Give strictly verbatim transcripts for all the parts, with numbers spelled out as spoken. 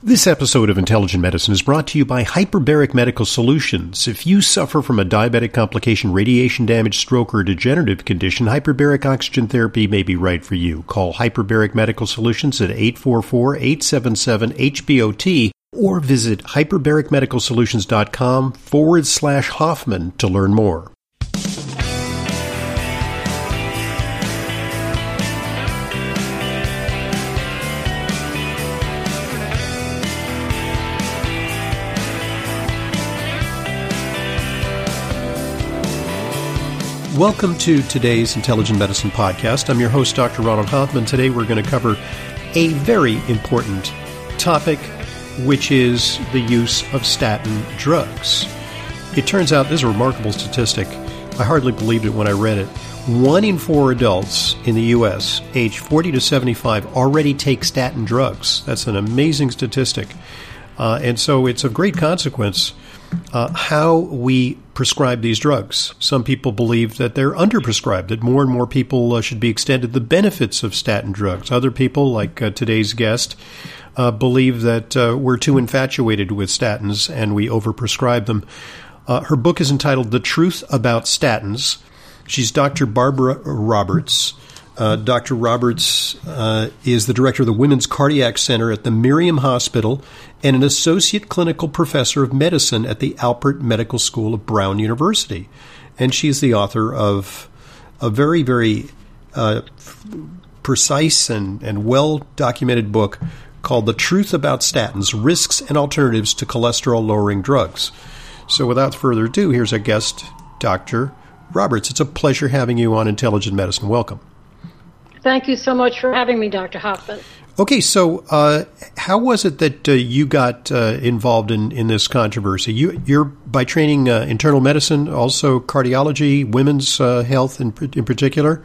This episode of Intelligent Medicine is brought to you by Hyperbaric Medical Solutions. If you suffer from a diabetic complication, radiation damage, stroke, or degenerative condition, hyperbaric oxygen therapy may be right for you. Call Hyperbaric Medical Solutions at eight four four, eight seven seven, H B O T or visit hyperbaricmedicalsolutions.com forward slash Hoffman to learn more. Welcome to today's Intelligent Medicine Podcast. I'm your host, Doctor Ronald Hoffman. Today we're going to cover a very important topic, which is the use of statin drugs. It turns out, this is a remarkable statistic. I hardly believed it when I read it. One in four adults in the U S aged forty to seventy-five already take statin drugs. That's an amazing statistic. Uh, and so it's of great consequence Uh, how we prescribe these drugs. Some people believe that they're underprescribed, that more and more people uh, should be extended the benefits of statin drugs. Other people, like uh, today's guest, uh, believe that uh, we're too infatuated with statins and we overprescribe them. Uh, her book is entitled The Truth About Statins. She's Doctor Barbara Roberts. Uh, Doctor Roberts uh, is the director of the Women's Cardiac Center at the Miriam Hospital and an associate clinical professor of medicine at the Alpert Medical School of Brown University. And she is the author of a very, very uh, precise and, and well-documented book called The Truth About Statins, Risks and Alternatives to Cholesterol-Lowering Drugs. So without further ado, here's our guest, Doctor Roberts. It's a pleasure having you on Intelligent Medicine. Welcome. Thank you so much for having me, Doctor Hoffman. Okay, so uh, how was it that uh, you got uh, involved in, in this controversy? You, you're, by training, uh, internal medicine, also cardiology, women's uh, health in, in particular?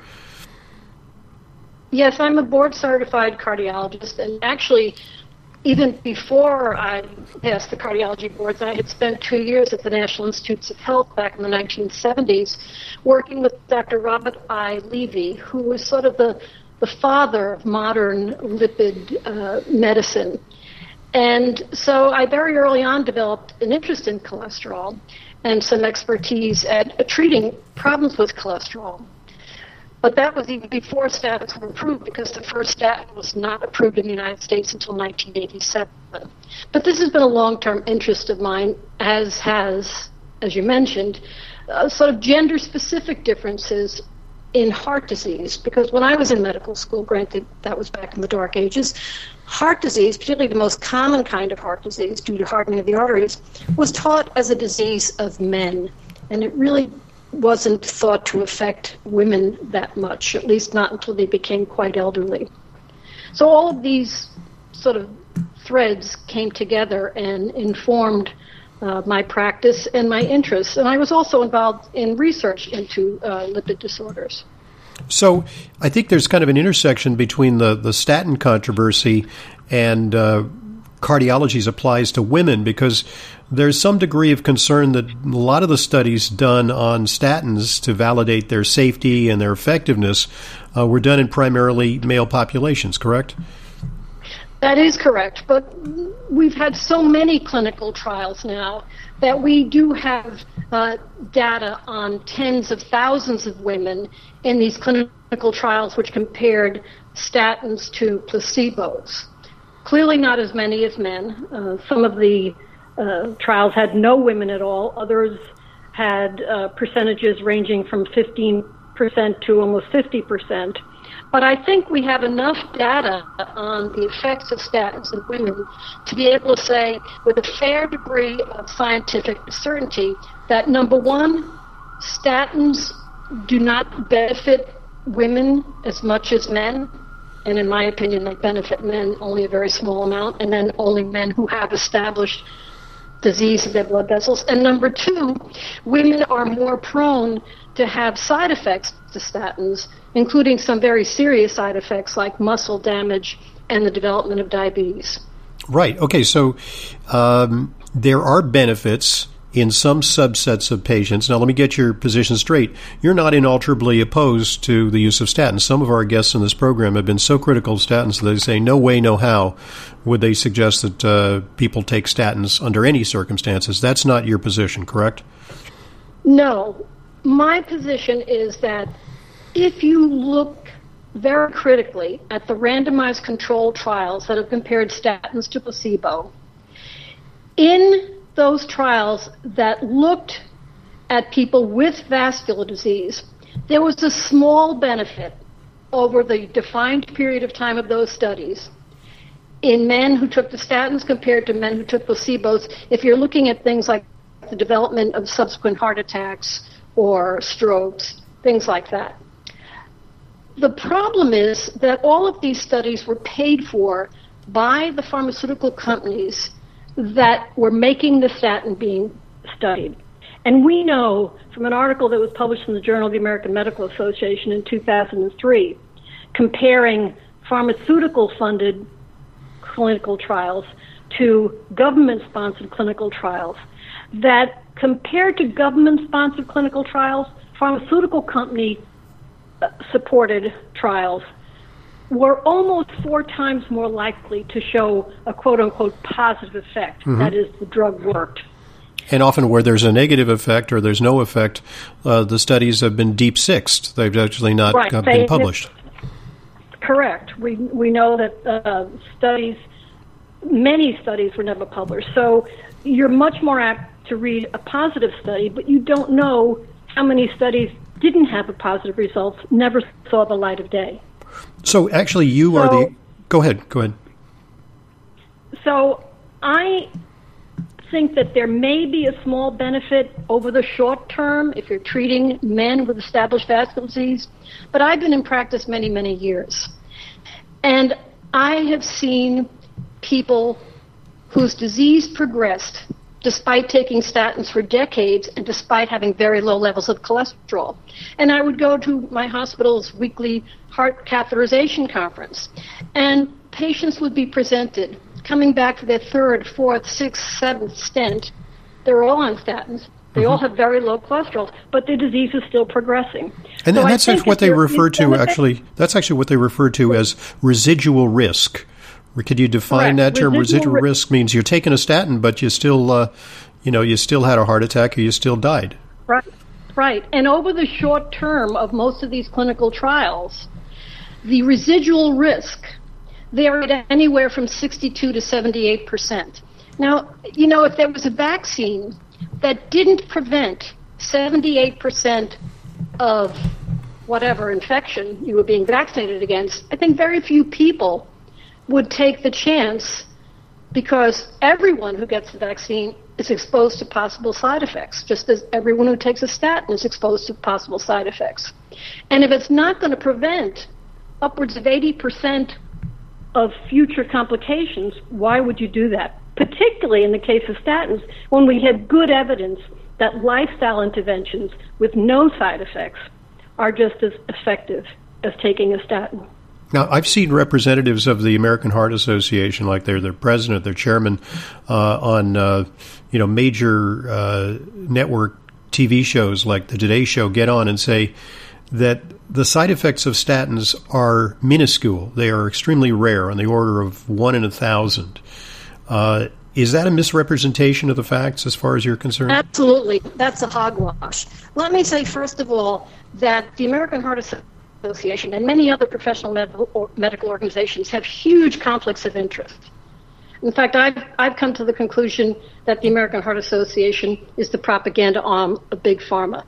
Yes, I'm a board-certified cardiologist, and actually, even before I passed the cardiology boards, I had spent two years at the National Institutes of Health back in the nineteen seventies, working with Doctor Robert I. Levy, who was sort of the, the father of modern lipid uh, medicine. And so I very early on developed an interest in cholesterol and some expertise at uh, treating problems with cholesterol. But that was even before statins were approved, because the first statin was not approved in the United States until nineteen eighty-seven. But this has been a long-term interest of mine, as has, as you mentioned, uh, sort of gender-specific differences in heart disease. Because when I was in medical school, granted that was back in the dark ages, heart disease, particularly the most common kind of heart disease due to hardening of the arteries, was taught as a disease of men. And it really wasn't thought to affect women that much, at least not until they became quite elderly. So all of these sort of threads came together and informed uh, my practice and my interests. And I was also involved in research into uh, lipid disorders. So I think there's kind of an intersection between the, the statin controversy and uh, cardiology's applies to women, because there's some degree of concern that a lot of the studies done on statins to validate their safety and their effectiveness uh, were done in primarily male populations, correct? That is correct, but we've had so many clinical trials now that we do have uh, data on tens of thousands of women in these clinical trials which compared statins to placebos. Clearly not as many as men. Uh, some of the uh, trials had no women at all. Others had uh, percentages ranging from fifteen percent to almost fifty percent. But I think we have enough data on the effects of statins in women to be able to say with a fair degree of scientific certainty that, number one, statins do not benefit women as much as men. And in my opinion, they benefit men only a very small amount, and then only men who have established disease of their blood vessels. And number two, women are more prone to have side effects to statins, including some very serious side effects like muscle damage and the development of diabetes. Right. Okay. So um, there are benefits in some subsets of patients. Now, let me get your position straight. You're not inalterably opposed to the use of statins. Some of our guests in this program have been so critical of statins that they say, no way, no how would they suggest that uh, people take statins under any circumstances. That's not your position, correct? No. My position is that if you look very critically at the randomized controlled trials that have compared statins to placebo, in those trials that looked at people with vascular disease, there was a small benefit over the defined period of time of those studies in men who took the statins compared to men who took placebos. If you're looking at things like the development of subsequent heart attacks or strokes, things like that. The problem is that all of these studies were paid for by the pharmaceutical companies that were making the statin being studied. And we know from an article that was published in the Journal of the American Medical Association in two thousand three, comparing pharmaceutical-funded clinical trials to government-sponsored clinical trials, that compared to government-sponsored clinical trials, pharmaceutical company-supported trials were almost four times more likely to show a quote-unquote positive effect. Mm-hmm. That is, the drug worked. And often where there's a negative effect or there's no effect, uh, the studies have been deep-sixed. They've actually not right. uh, they, been published. Correct. We we know that uh, studies, many studies were never published. So you're much more apt to read a positive study, but you don't know how many studies didn't have a positive result, never saw the light of day. So actually you so, are the... Go ahead. Go ahead. So I think that there may be a small benefit over the short term if you're treating men with established vascular disease, but I've been in practice many, many years. And I have seen people whose disease progressed despite taking statins for decades and despite having very low levels of cholesterol. And I would go to my hospital's weekly heart catheterization conference, and patients would be presented coming back for their third, fourth, sixth, seventh stent. They're all on statins. They mm-hmm. all have very low cholesterol, but their disease is still progressing. And, so and that's what they refer to, benefit, actually, that's actually what they refer to as residual risk. Could you define Correct. that term? Residual, Residual risk means you're taking a statin, but you still, uh, you know, you still had a heart attack or you still died. Right, right. And over the short term of most of these clinical trials, the residual risk varied anywhere from sixty-two to seventy-eight percent. Now, you know, if there was a vaccine that didn't prevent seventy-eight percent of whatever infection you were being vaccinated against, I think very few people would take the chance, because everyone who gets the vaccine is exposed to possible side effects, just as everyone who takes a statin is exposed to possible side effects. And if it's not going to prevent upwards of eighty percent of future complications, why would you do that? Particularly in the case of statins, when we have good evidence that lifestyle interventions with no side effects are just as effective as taking a statin. Now, I've seen representatives of the American Heart Association, like they're their president, their chairman, uh, on uh, you know major uh, network T V shows like the Today Show, get on and say that the side effects of statins are minuscule. They are extremely rare, on the order of one in a thousand. Uh, is that a misrepresentation of the facts as far as you're concerned? Absolutely. That's a hogwash. Let me say, first of all, that the American Heart Association and many other professional medical, or medical organizations have huge conflicts of interest. In fact, I've, I've come to the conclusion that the American Heart Association is the propaganda arm of Big Pharma.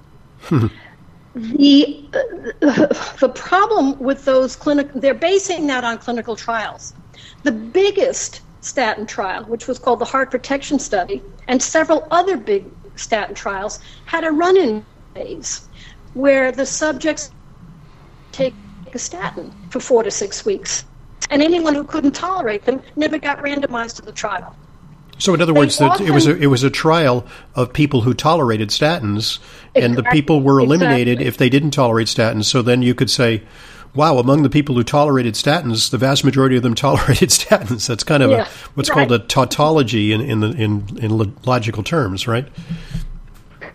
The uh, the problem with those clinical, they're basing that on clinical trials. The biggest statin trial, which was called the Heart Protection Study, and several other big statin trials had a run-in phase where the subjects take a statin for four to six weeks, and anyone who couldn't tolerate them never got randomized to the trial. So, in other they words, often, it was a, it was a trial of people who tolerated statins, exactly, and the people were eliminated exactly. if they didn't tolerate statins. So then you could say, wow, among the people who tolerated statins, the vast majority of them tolerated statins. That's kind of yeah, a, what's right. called a tautology in in, the, in in logical terms, right?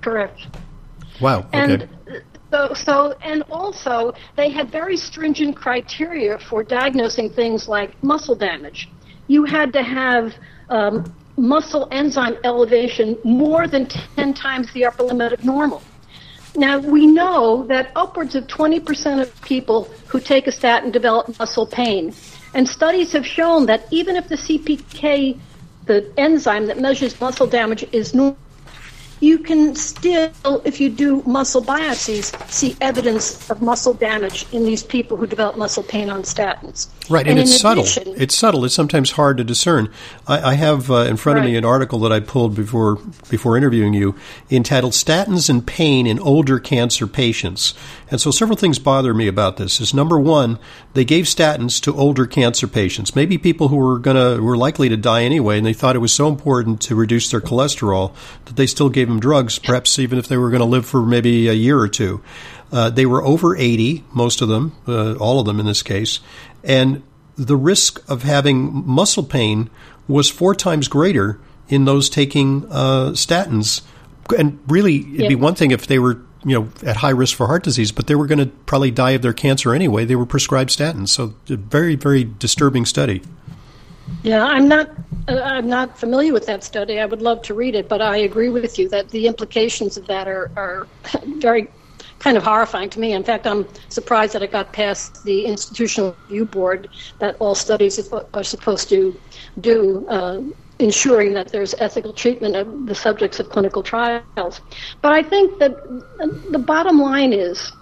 Correct. Wow. Okay. And so, so, and also, they had very stringent criteria for diagnosing things like muscle damage. You had to have um, muscle enzyme elevation more than ten times the upper limit of normal. Now, we know that upwards of twenty percent of people who take a statin develop muscle pain. And studies have shown that even if the C P K, the enzyme that measures muscle damage, is normal, you can still, if you do muscle biopsies, see evidence of muscle damage in these people who develop muscle pain on statins. Right, and, and it's subtle. Addition, it's subtle. It's sometimes hard to discern. I, I have uh, in front of right. me an article that I pulled before before interviewing you entitled Statins and Pain in Older Cancer Patients. And so several things bother me about this. Is number one, they gave statins to older cancer patients, maybe people who were gonna were likely to die anyway, and they thought it was so important to reduce their cholesterol that they still gave them drugs, perhaps even if they were going to live for maybe a year or two. Uh, they were over eighty, most of them, uh, all of them in this case, and the risk of having muscle pain was four times greater in those taking uh, statins. And really, it'd yeah. be one thing if they were, you know, at high risk for heart disease, but they were going to probably die of their cancer anyway. They were prescribed statins. So a very, very disturbing study. Yeah, I'm not uh, I'm not familiar with that study. I would love to read it, but I agree with you that the implications of that are, are very kind of horrifying to me. In fact, I'm surprised that it got past the Institutional Review Board that all studies are supposed to do, uh, ensuring that there's ethical treatment of the subjects of clinical trials. But I think that the bottom line is,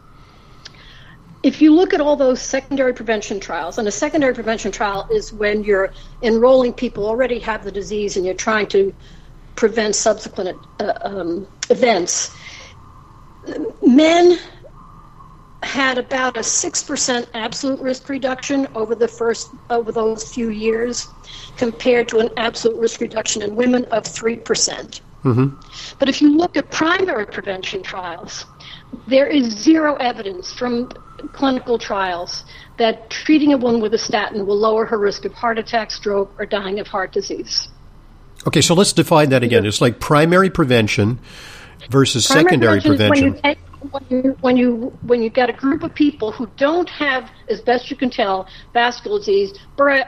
if you look at all those secondary prevention trials, and a secondary prevention trial is when you're enrolling people who already have the disease and you're trying to prevent subsequent uh, um, events, men had about a six percent absolute risk reduction over the first over those few years, compared to an absolute risk reduction in women of three percent. Mm-hmm. But if you look at primary prevention trials, there is zero evidence from clinical trials that treating a woman with a statin will lower her risk of heart attack, stroke, or dying of heart disease. Okay, so let's define that again. It's like primary prevention versus primary secondary prevention. prevention. When you, take, when, you, when, you, when you've got a group of people who don't have, as best you can tell, vascular disease, but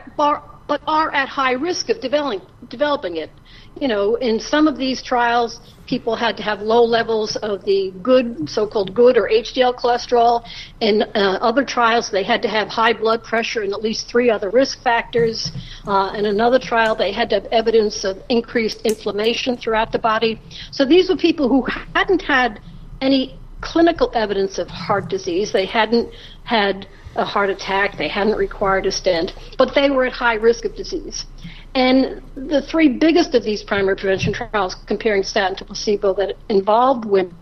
are at high risk of developing, developing it. You know, in some of these trials, people had to have low levels of the good, so-called good or H D L cholesterol. In uh, other trials, they had to have high blood pressure and at least three other risk factors. Uh, in another trial, they had to have evidence of increased inflammation throughout the body. So these were people who hadn't had any clinical evidence of heart disease. They hadn't had a heart attack. They hadn't required a stent, but they were at high risk of disease. And the three biggest of these primary prevention trials comparing statin to placebo that involved women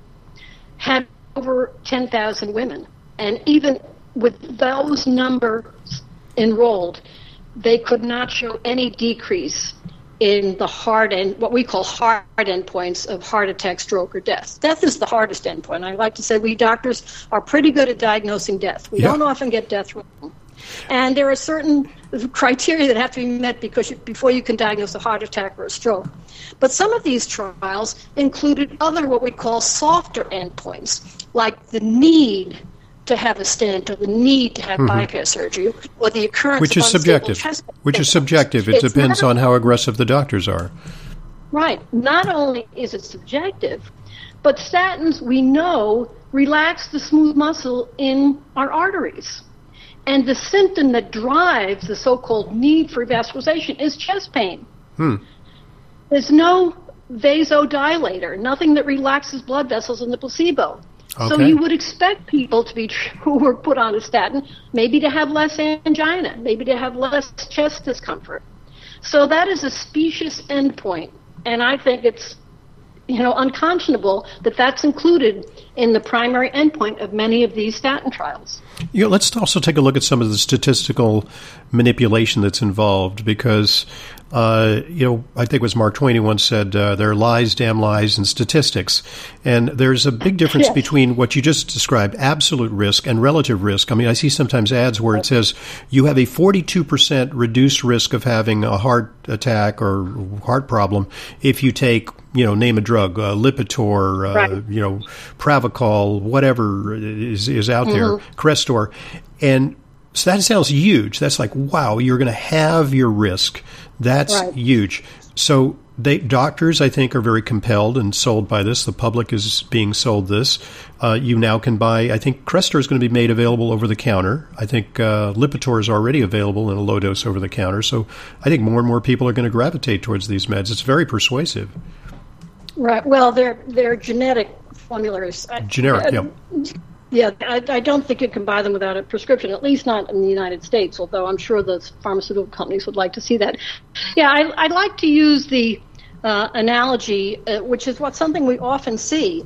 had over ten thousand women. And even with those numbers enrolled, they could not show any decrease in the hard end, what we call hard endpoints of heart attack, stroke, or death. Death is the hardest endpoint. I like to say we doctors are pretty good at diagnosing death. We yeah. don't often get death wrong. And there are certain criteria that have to be met because you, before you can diagnose a heart attack or a stroke. But some of these trials included other what we call softer endpoints, like the need to have a stent or the need to have mm-hmm. bypass surgery or the occurrence which of is subjective. Chest which is subjective. It it's depends on how aggressive the doctors are. Right. Not only is it subjective, but statins, we know, relax the smooth muscle in our arteries. And the symptom that drives the so-called need for revascularization is chest pain. Hmm. There's no vasodilator, nothing that relaxes blood vessels in the placebo. Okay. So you would expect people to be who were put on a statin maybe to have less angina, maybe to have less chest discomfort. So that is a specious endpoint, and I think it's you know unconscionable that that's included in the primary endpoint of many of these statin trials. You know, let's also take a look at some of the statistical manipulation that's involved, because Uh, you know, I think it was Mark Twain who once said, uh, there are lies, damn lies, and statistics. And there's a big difference yes. between what you just described, absolute risk, and relative risk. I mean, I see sometimes ads where it says you have a forty-two percent reduced risk of having a heart attack or heart problem if you take, you know, name a drug, uh, Lipitor, uh, right. you know, Pravachol, whatever is, is out mm-hmm. there, Crestor. And so that sounds huge. That's like, wow, you're going to have your risk. That's right. huge. So they, doctors, I think, are very compelled and sold by this. The public is being sold this. Uh, you now can buy, I think Crestor is going to be made available over the counter. I think uh, Lipitor is already available in a low dose over the counter. So I think more and more people are going to gravitate towards these meds. It's very persuasive. Right. Well, they're, they're genetic formulas. Generic, I, yeah. Yeah, I, I don't think you can buy them without a prescription, at least not in the United States, although I'm sure the pharmaceutical companies would like to see that. Yeah, I, I'd like to use the uh, analogy, uh, which is what something we often see.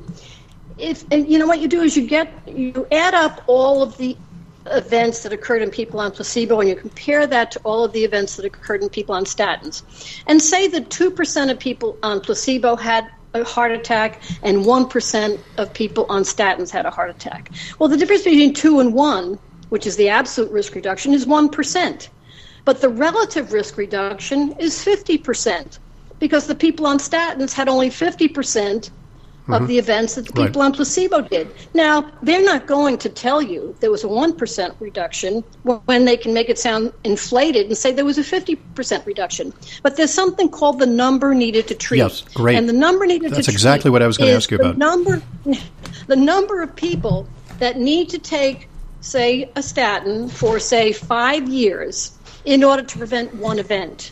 If and you know what you do is you get you add up all of the events that occurred in people on placebo, and you compare that to all of the events that occurred in people on statins, and say that two percent of people on placebo had a heart attack and one percent of people on statins had a heart attack. Well, the difference between two and one, which is the absolute risk reduction, is one percent. But the relative risk reduction is fifty percent because the people on statins had only fifty percent of mm-hmm. the events that the people right. on placebo did. Now, they're not going to tell you there was a one percent reduction when they can make it sound inflated and say there was a fifty percent reduction. But there's something called the number needed to treat. Yes, great. And the number needed That's to exactly treat what I was going to ask you about. Number, the number of people that need to take, say, a statin for, say, five years in order to prevent one event.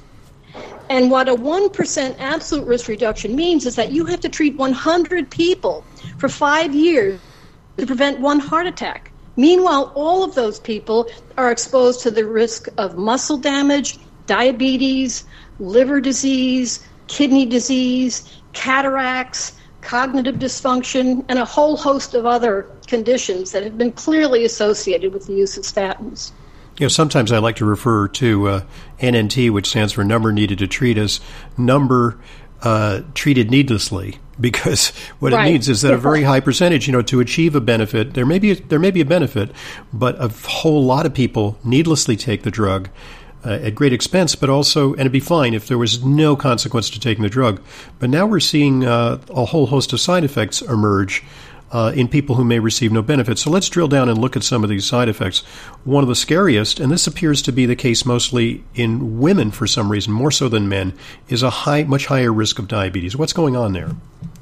And what a one percent absolute risk reduction means is that you have to treat one hundred people for five years to prevent one heart attack. Meanwhile, all of those people are exposed to the risk of muscle damage, diabetes, liver disease, kidney disease, cataracts, cognitive dysfunction, and a whole host of other conditions that have been clearly associated with the use of statins. You know, sometimes I like to refer to uh, N N T, which stands for number needed to treat, as number uh, treated needlessly, because what right. it means is that yeah. a very high percentage, you know, to achieve a benefit, there may be a, there may be a benefit, but a whole lot of people needlessly take the drug uh, at great expense, but also, and it'd be fine if there was no consequence to taking the drug. But now we're seeing uh, a whole host of side effects emerge Uh, in people who may receive no benefit. So let's drill down and look at some of these side effects. One of the scariest, and this appears to be the case mostly in women for some reason, more so than men, is a high, much higher risk of diabetes. What's going on there?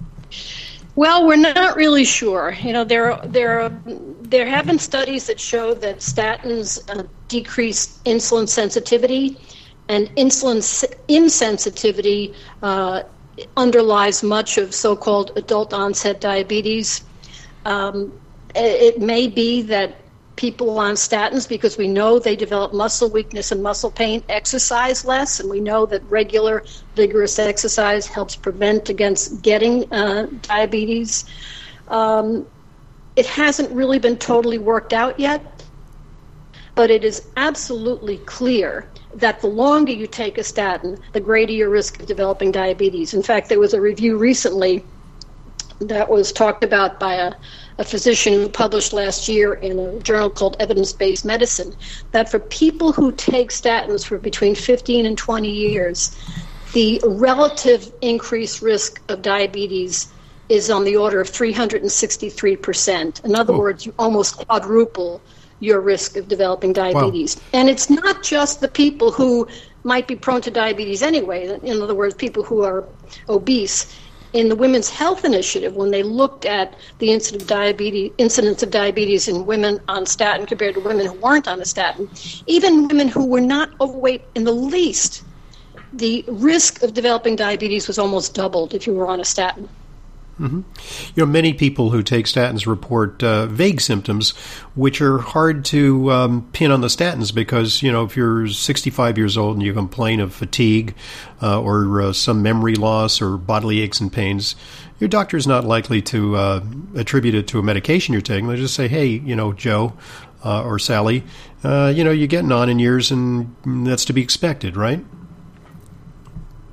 Well, we're not really sure. You know, there there there have been studies that show that statins uh, decrease insulin sensitivity, and insulin insensitivity uh, underlies much of so-called adult onset diabetes. Um, it may be that people on statins, because we know they develop muscle weakness and muscle pain, exercise less, and we know that regular, vigorous exercise helps prevent against getting uh, diabetes. Um, it hasn't really been totally worked out yet, but it is absolutely clear that the longer you take a statin, the greater your risk of developing diabetes. In fact, there was a review recently that was talked about by a, a physician who published last year in a journal called Evidence-Based Medicine, that for people who take statins for between fifteen and twenty years, the relative increased risk of diabetes is on the order of three hundred sixty-three percent. In other oh. words, you almost quadruple your risk of developing diabetes. Wow. And it's not just the people who might be prone to diabetes anyway. In other words, people who are obese. In the Women's Health Initiative, when they looked at the incidence of diabetes, incidence of diabetes in women on statin compared to women who weren't on a statin, even women who were not overweight in the least, the risk of developing diabetes was almost doubled if you were on a statin. Mm-hmm. You know, many people who take statins report uh, vague symptoms, which are hard to um, pin on the statins because, you know, if you're sixty-five years old and you complain of fatigue uh, or uh, some memory loss or bodily aches and pains, your doctor's not likely to uh, attribute it to a medication you're taking. They'll just say, hey, you know, Joe uh, or Sally, uh, you know, you're getting on in years and that's to be expected, right?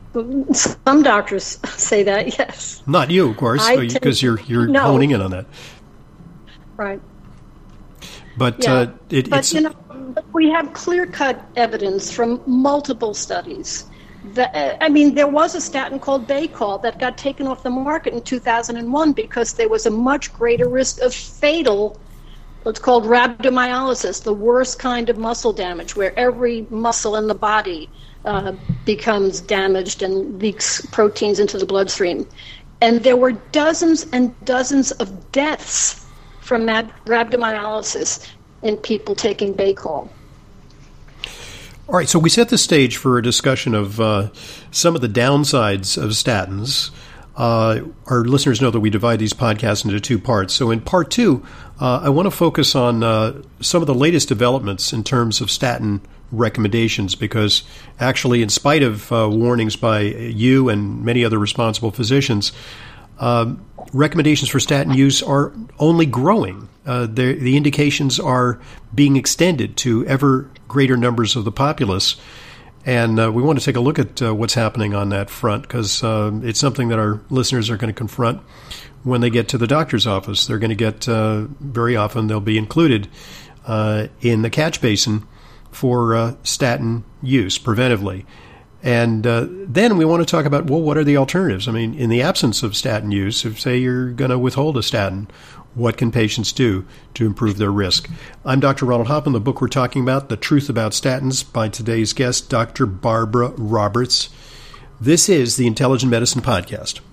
Some doctors say that, yes. Not you, of course, because you're you're no. honing in on that. Right. But yeah. uh, it, but it's you know, we have clear-cut evidence from multiple studies. That, I mean, there was a statin called Baycol that got taken off the market in two thousand one because there was a much greater risk of fatal, what's called rhabdomyolysis, the worst kind of muscle damage, where every muscle in the body uh, becomes damaged and leaks proteins into the bloodstream. And there were dozens and dozens of deaths from that rhabdomyolysis in people taking Baycol. All right, so we set the stage for a discussion of uh, some of the downsides of statins. Uh, our listeners know that we divide these podcasts into two parts. So in part two, uh, I want to focus on uh, some of the latest developments in terms of statin recommendations, because actually, in spite of uh, warnings by you and many other responsible physicians, uh, recommendations for statin use are only growing. Uh, the indications are being extended to ever greater numbers of the populace. And uh, we want to take a look at uh, what's happening on that front, because uh, it's something that our listeners are going to confront when they get to the doctor's office. They're going to get, uh, very often, they'll be included uh, in the catch basin for uh, statin use preventively. And uh, then we want to talk about, well, what are the alternatives? I mean, in the absence of statin use, if, say, you're going to withhold a statin, what can patients do to improve their risk? I'm Doctor Ronald Hoffman. The book we're talking about, The Truth About Statins, by today's guest, Doctor Barbara Roberts. This is the Intelligent Medicine Podcast.